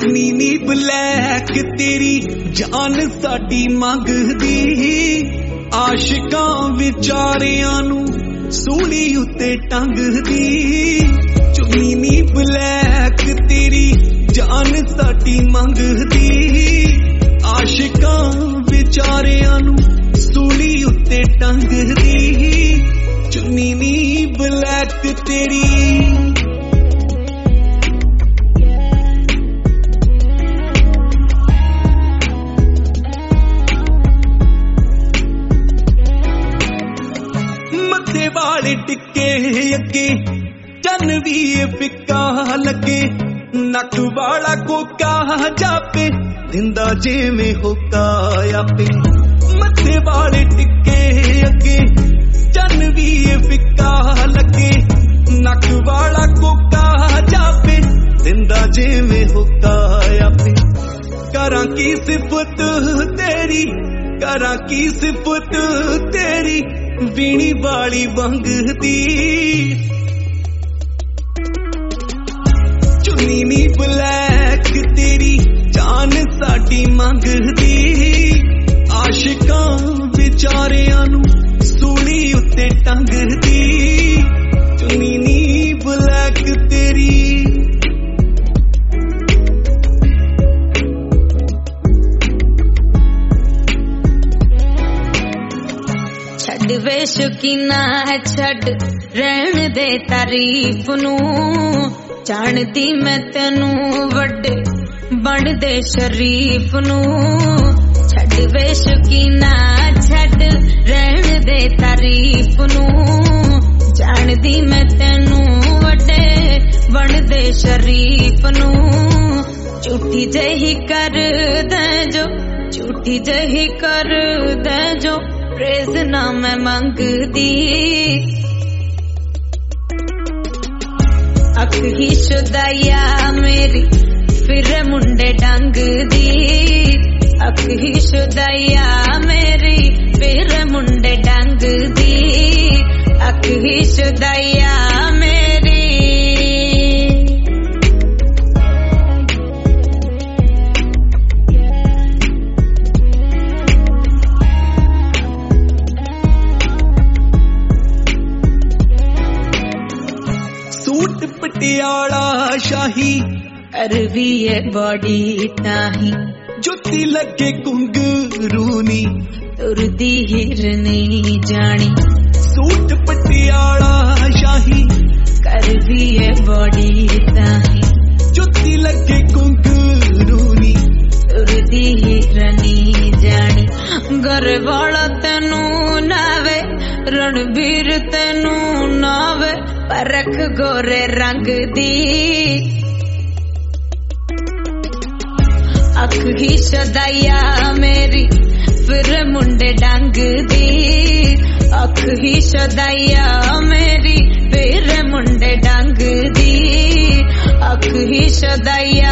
चुन्नी नी ब्लैक तेरी जान साडी मंगदी आशिकां विचारियां नू सूली उत्ते टंगदी चुन्नी नी ब्लैक तेरी जान साडी मंगदी आशिकां विचारियां नू सूली उत्ते टंगदी चुन्नी नी ब्लैक तेरी वाले टिके अगे चन भी फिक्का लगे नक वाला कोका जापे दिंदा जिवें होका आपे मथे वाले टिके अगे चन भी फिक्का लगे नक वाला कोका जापे दिंदा जिवें होका आपे करां की सिफत तेरी करां की सिफत तेरी वीणी वाली वंगदी चुन्नी नी ब्लैक तेरी जान साडी मंगदी आशिकां विचारियां नू सूली उत्ते टंगदी चुन्नी नी ब्लैक तेरी वे शौकीना है छड़ रहन दे तारीफ नू जानदी मैं तेनू वड्डे बन दे शरीफ नू छड़ वे शौकीना छड़ रहन दे तारीफ नू जानदी मैं तेनू वड्डे बन दे शरीफ नू झूठी जही कर दे जो झूठी जही कर दे जो प्रेज ना मैं मंगदी अख ही शुदाया मेरी फिर मुंडे डंग दी अख ही शुदाया मेरी फिर मुंडे डंग दी अख ही शुदाया मेरी पटियाला शाही अरबी है बॉडी ताही जुत्ती लगे घुंघरूनी तुरदी हिरनी जानी सूट पटियाला शाही करदी है बॉडी ताही जुत्ती लगे घुंघरूनी तुरदी हिरनी जानी घर वाला तेनू नावे रणबीर तेनू नावे परख गोरे रंग दी अख ही शदाया मेरी फिर मुंडे डंग दी अख ही शदाया मेरी फिर मुंडे डंग दी अख ही शदाया